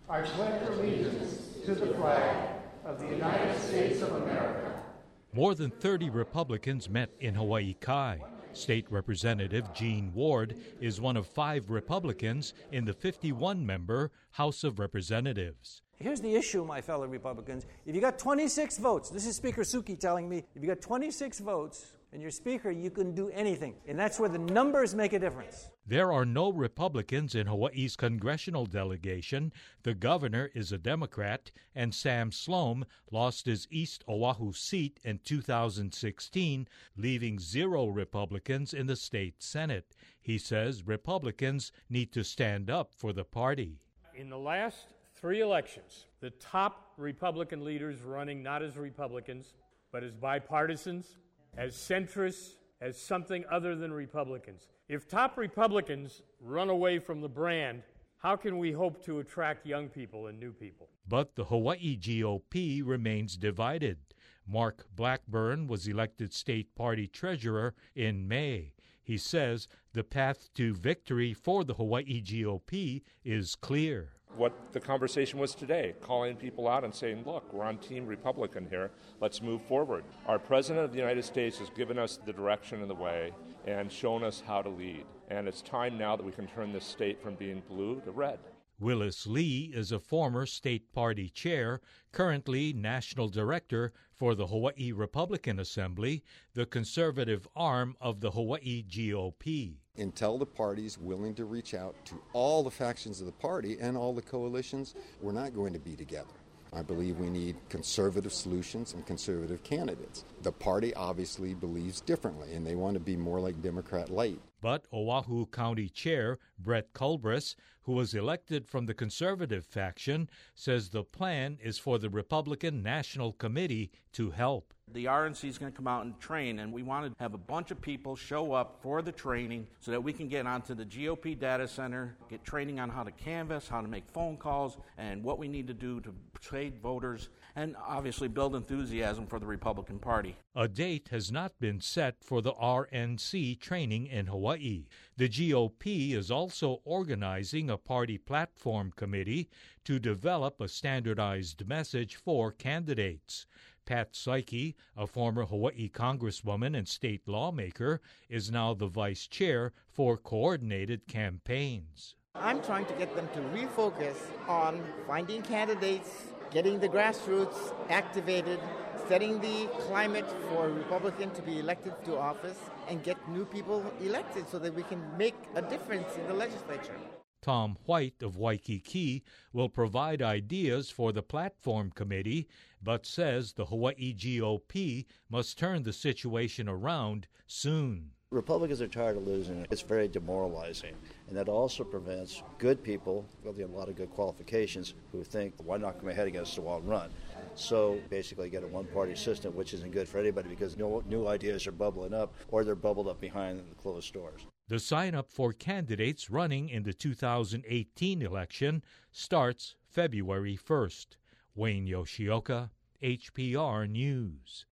I pledge allegiance to the flag of the United States of America. More than 30 Republicans met in Hawaii Kai. State Representative Gene Ward is one of 5 Republicans in the 51-member House of Representatives. Here's the issue, my fellow Republicans. If you got 26 votes, this is Speaker Suki telling me, if you got 26 votes and you're Speaker, you can do anything. And that's where the numbers make a difference. There are no Republicans in Hawaii's congressional delegation. The governor is a Democrat, and Sam Sloan lost his East Oahu seat in 2016, leaving 0 Republicans in the state Senate. He says Republicans need to stand up for the party. In the last 3 elections, the top Republican leaders running not as Republicans, but as bipartisans, as centrists, as something other than Republicans. If top Republicans run away from the brand, how can we hope to attract young people and new people? But the Hawaii GOP remains divided. Mark Blackburn was elected state party treasurer in May. He says the path to victory for the Hawaii GOP is clear. What the conversation was today, calling people out and saying, look, we're on Team Republican here. Let's move forward. Our President of the United States has given us the direction and the way and shown us how to lead. And it's time now that we can turn this state from being blue to red. Willis Lee is a former state party chair, currently national director for the Hawaii Republican Assembly, the conservative arm of the Hawaii GOP. Until the party's willing to reach out to all the factions of the party and all the coalitions, we're not going to be together. I believe we need conservative solutions and conservative candidates. The party obviously believes differently, and they want to be more like Democrat light. But Oahu County Chair Brett Culbreth, who was elected from the conservative faction, says the plan is for the Republican National Committee to help. The RNC is going to come out and train, and we want to have a bunch of people show up for the training so that we can get onto the GOP data center, get training on how to canvass, how to make phone calls, and what we need to do to persuade voters, and obviously build enthusiasm for the Republican Party. A date has not been set for the RNC training in Hawaii. The GOP is also organizing a party platform committee to develop a standardized message for candidates. Pat Psyche, a former Hawaii congresswoman and state lawmaker, is now the vice chair for coordinated campaigns. I'm trying to get them to refocus on finding candidates, getting the grassroots activated, setting the climate for a Republican to be elected to office, and get new people elected so that we can make a difference in the legislature. Tom White of Waikiki will provide ideas for the platform committee, but says the Hawaii GOP must turn the situation around soon. Republicans are tired of losing. It's very demoralizing. And that also prevents good people, with a lot of good qualifications, who think, why not come ahead against the wall and run? So basically get a one-party system, which isn't good for anybody because no new ideas are bubbling up, or they're bubbled up behind the closed doors. The sign-up for candidates running in the 2018 election starts February 1st. Wayne Yoshioka, HPR News.